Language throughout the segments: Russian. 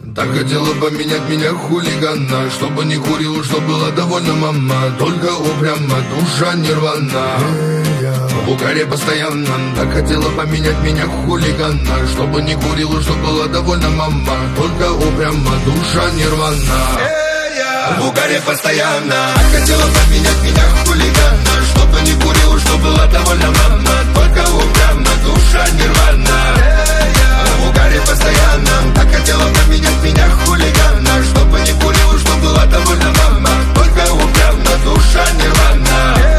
Так хотела поменять меня хулигана, чтобы не курил, что было довольно мама. Только упрямо, душа нирвана, в угаре постоянно. Так хотела поменять меня хулигана, чтобы не курил, что было довольно мама. Только упрямо, душа нирвана, в угаре постоянно. Так хотела поменять меня хулигана, чтобы не курил, что было довольно мама. Только упрямо, душа нирвана, в угаре постоянно. Так хотела поменять меня хулигана, чтобы не курил, что было довольно мама. Только упрямо, душа нирвана,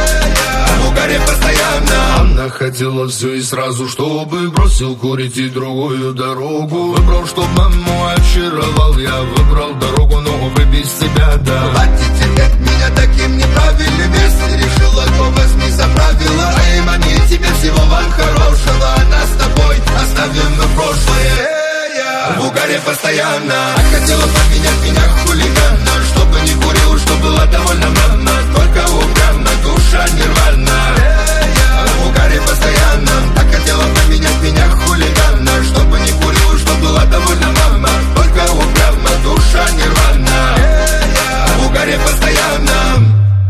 в угаре постоянно. Она хотела все и сразу, чтобы бросил курить и другую дорогу. Выбрал, чтоб маму очаровал, я выбрал дорогу, но увы, без тебя, да. Хватит терять меня таким неправильным. Если решила, то возьми за правило. Эй, мани, тебе всего вам хорошего, а нас с тобой оставим мы прошлое. В угаре постоянно. Так хотела поменять меня хулигана, чтобы не курил, что было довольно мама. Только упрямо, душа нирвана, в угаре постоянно. Так хотела поменять меня хулигана, чтобы не курил, что было довольно мама. Только упрямо, душа нирвана, в угаре постоянно.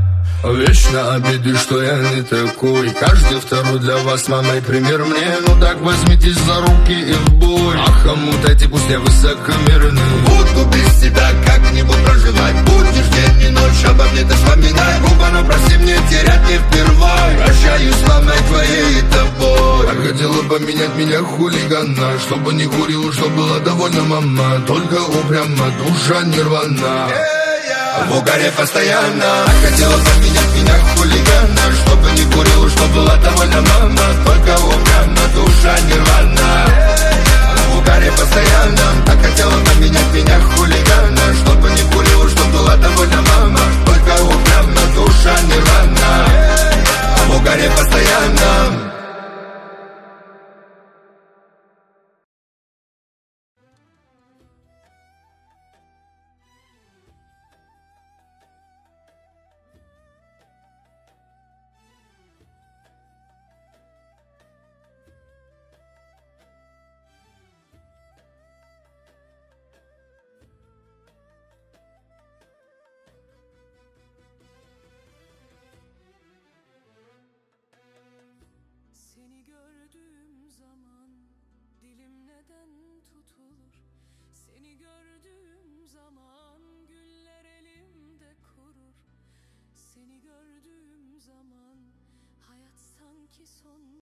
Вечно обиды, что я не такой. Каждый второй для вас, мамой, пример мне. Ну так возьмитесь за руки и в бой. Ах, омутайте, пусть я высокомерный. Буду без тебя как-нибудь проживать. Будешь день и ночь обо мне ты вспоминай. Грубо, но прости, мне терять не впервой. Прощаюсь с мамой твоей и тобой. Так хотела поменять меня хулигана, чтобы не курил, что было довольно мама. Только упрямо, душа нирвана, в угаре постоянно. Так хотела поменять меня хулигана, чтобы не курил, что было довольно мама. Только упрямо, душа нирвана, в угаре постоянно. Так хотела поменять меня хулигана, чтобы не курил, что было довольно мама. Только упрямо, душа нирвана, в угаре постоянно. Seni gördüğüm zaman dilim neden tutulur? Seni gördüğüm zaman güller elimde kurur. Seni gördüğüm zaman hayat sanki son